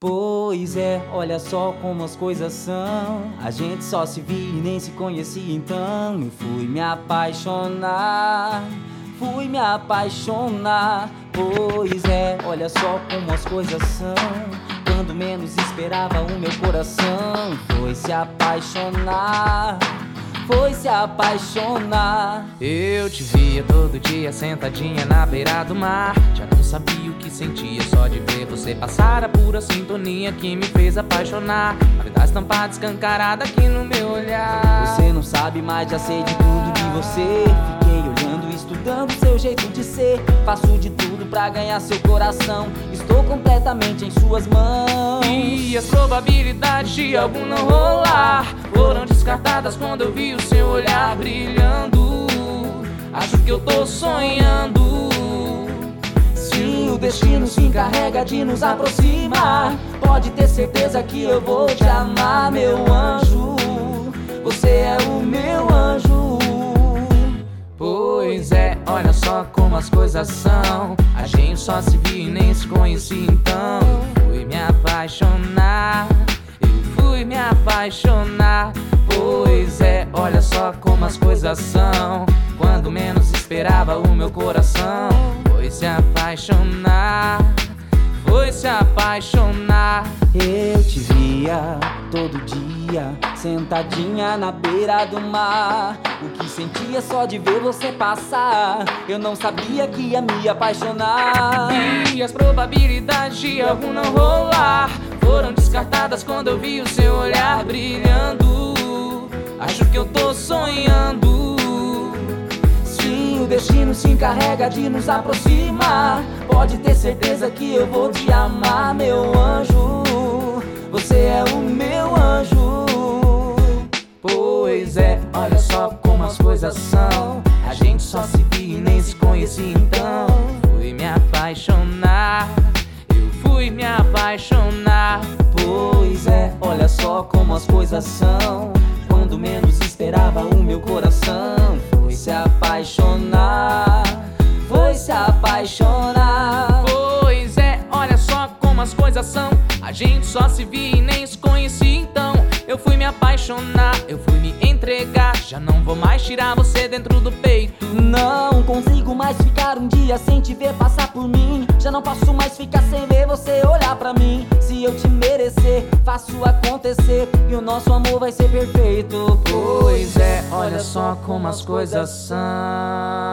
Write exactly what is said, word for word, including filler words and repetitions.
Pois é, olha só como as coisas são. A gente só se via e nem se conhecia, então eu fui me apaixonar, fui me apaixonar. Pois é, olha só como as coisas são. Quando menos esperava, o meu coração foi se apaixonar, foi se apaixonar. Eu te via todo dia sentadinha na beira do mar. Já não sabia o que sentia só de ver você passar. A pura sintonia que me fez apaixonar. A verdade estampada, escancarada aqui no meu olhar. Você não sabe, mas já sei de tudo de você. Fiquei olhando, estudando seu jeito de ser. Faço de tudo pra ganhar seu coração. Estou completamente em suas mãos. E as probabilidades de algo não rolar foram descartadas quando eu vi o seu olhar brilhando. Acho que eu tô sonhando. Sim, o destino se encarrega de nos aproximar. Pode ter certeza que eu vou te amar, meu anjo. Você é o meu anjo. Pois é, olha só como as coisas são. A gente só se via e nem se conhecia, então eu fui me apaixonar, eu fui me apaixonar. Pois é, olha só como as coisas são. Quando menos esperava, o meu coração foi se apaixonar, foi se apaixonar. Eu te via todo dia, sentadinha na beira do mar. O que sentia só de ver você passar, eu não sabia que ia me apaixonar. E as probabilidades de algo não rolar foram descartadas quando eu vi o seu olhar brilhando. Acho que eu tô sonhando. Sim, o destino se encarrega de nos aproximar. Pode ter certeza que eu vou te amar, meu anjo. Você é o meu anjo. Pois é, olha só como as coisas são. A gente só se via e nem se conhecia, então fui me apaixonar, eu fui me apaixonar. Pois é, olha só como as coisas são. Quando menos esperava, o meu coração foi se apaixonar, foi se apaixonar. Pois é, olha só como as coisas são. A gente só se via e nem se conhecia, então eu fui me apaixonar, eu fui me entregar. Já não vou mais tirar você dentro do peito. Não consigo mais ficar um dia sem te ver passar por mim. Já não posso mais ficar sem ver você olhar pra mim. Se eu te merecer, faço acontecer e o nosso amor vai ser perfeito. Pois é, olha só como as coisas são.